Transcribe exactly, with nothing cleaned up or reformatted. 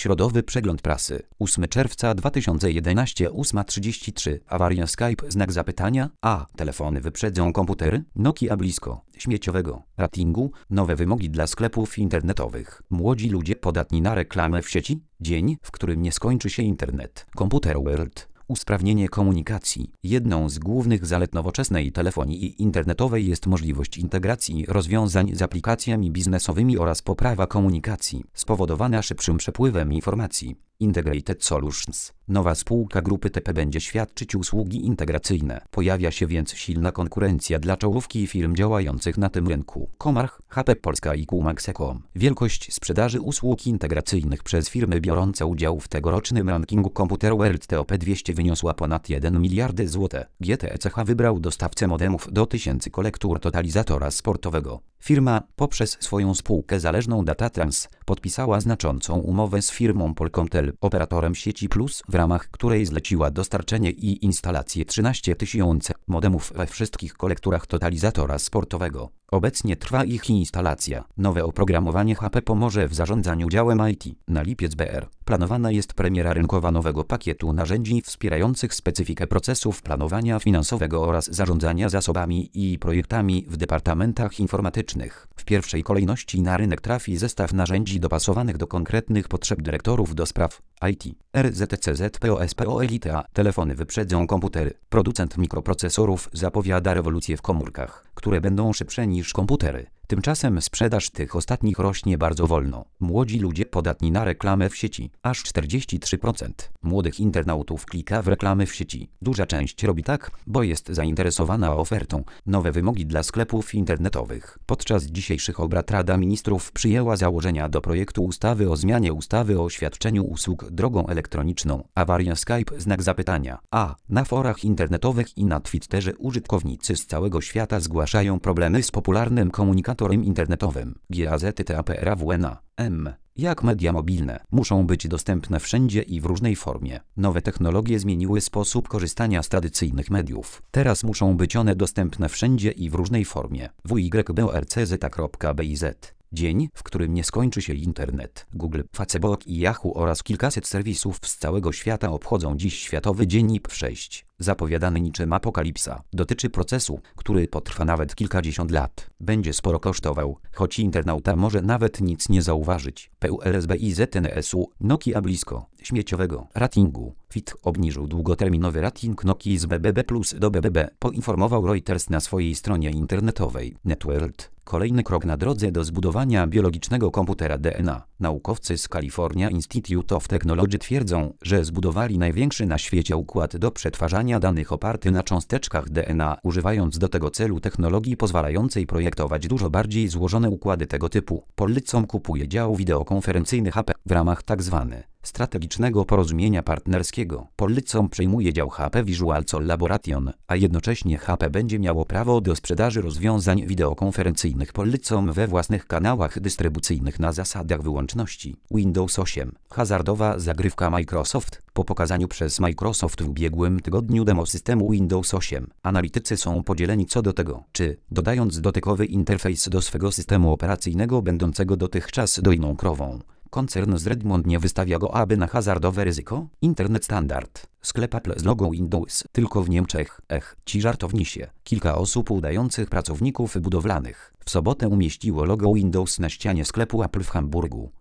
Środowy przegląd prasy. ósmego czerwca dwa tysiące jedenastego, ósma trzydzieści trzy. Awaria Skype, znak zapytania. A. Telefony wyprzedzą komputery. Nokia blisko śmieciowego ratingu. Nowe wymogi dla sklepów internetowych. Młodzi ludzie podatni na reklamę w sieci. Dzień, w którym nie skończy się internet. Computer World. Usprawnienie komunikacji. Jedną z głównych zalet nowoczesnej telefonii internetowej jest możliwość integracji rozwiązań z aplikacjami biznesowymi oraz poprawa komunikacji, spowodowana szybszym przepływem informacji. Integrated Solutions. Nowa spółka grupy T P będzie świadczyć usługi integracyjne. Pojawia się więc silna konkurencja dla czołówki firm działających na tym rynku. Comarch, H P Polska i Kumax kropka com. Wielkość sprzedaży usług integracyjnych przez firmy biorące udział w tegorocznym rankingu Computer World T O P dwieście wyniosła ponad jeden miliard złotych. G T E C H wybrał dostawcę modemów do tysięcy kolektur totalizatora sportowego. Firma, poprzez swoją spółkę zależną Datatrans, podpisała znaczącą umowę z firmą Polkomtel, operatorem sieci Plus, w ramach której zleciła dostarczenie i instalację trzynastu tysięcy modemów we wszystkich kolekturach totalizatora sportowego. Obecnie trwa ich instalacja. Nowe oprogramowanie H P pomoże w zarządzaniu działem I T. Na lipiec B R planowana jest premiera rynkowa nowego pakietu narzędzi wspierających specyfikę procesów planowania finansowego oraz zarządzania zasobami i projektami w departamentach informatycznych. W pierwszej kolejności na rynek trafi zestaw narzędzi dopasowanych do konkretnych potrzeb dyrektorów do spraw I T. R Z C Z P O S P O Elite. Telefony wyprzedzą komputery. Producent mikroprocesorów zapowiada rewolucję w komórkach, które będą szybsze niż komputery. Tymczasem sprzedaż tych ostatnich rośnie bardzo wolno. Młodzi ludzie podatni na reklamę w sieci. Aż czterdzieści trzy procent młodych internautów klika w reklamy w sieci. Duża część robi tak, bo jest zainteresowana ofertą. Nowe wymogi dla sklepów internetowych. Podczas dzisiejszych obrad Rada Ministrów przyjęła założenia do projektu ustawy o zmianie ustawy o świadczeniu usług drogą elektroniczną. Awaria Skype, znak zapytania. A. Na forach internetowych i na Twitterze użytkownicy z całego świata zgłaszają problemy z popularnym komunikatorem internetowym. GAZTAPRAWNA. M. Jak media mobilne muszą być dostępne wszędzie i w różnej formie. Nowe technologie zmieniły sposób korzystania z tradycyjnych mediów. Teraz muszą być one dostępne wszędzie i w różnej formie. W Y B O R C Z kropka B I Z. Dzień, w którym nie skończy się internet. Google, Facebook i Yahoo oraz kilkaset serwisów z całego świata obchodzą dziś Światowy Dzień I P sześć. Zapowiadany niczym apokalipsa. Dotyczy procesu, który potrwa nawet kilkadziesiąt lat. Będzie sporo kosztował, choć internauta może nawet nic nie zauważyć. P U L S B I Z N S U. Nokia blisko śmieciowego ratingu. Fit obniżył długoterminowy rating Nokii z B B B plus do B B B, poinformował Reuters na swojej stronie internetowej. Networld. Kolejny krok na drodze do zbudowania biologicznego komputera D N A. Naukowcy z California Institute of Technology twierdzą, że zbudowali największy na świecie układ do przetwarzania danych oparty na cząsteczkach D N A, używając do tego celu technologii pozwalającej projektować dużo bardziej złożone układy tego typu. Polycom kupuje dział wideokonferencyjny H P w ramach tzw. strategicznego porozumienia partnerskiego. Polycom przejmuje dział H P Visual Collaboration, a jednocześnie H P będzie miało prawo do sprzedaży rozwiązań wideokonferencyjnych Polycom we własnych kanałach dystrybucyjnych na zasadach wyłączności. Windows osiem. Hazardowa zagrywka Microsoft. Po pokazaniu przez Microsoft w ubiegłym tygodniu demo systemu Windows osiem, analitycy są podzieleni co do tego, czy, dodając dotykowy interfejs do swego systemu operacyjnego będącego dotychczas dojną krową, koncern z Redmond nie wystawia go aby na hazardowe ryzyko? Internet Standard. Sklep Apple z logo Windows tylko w Niemczech. Ech, ci żartownisie. Kilka osób udających pracowników budowlanych w sobotę umieściło logo Windows na ścianie sklepu Apple w Hamburgu.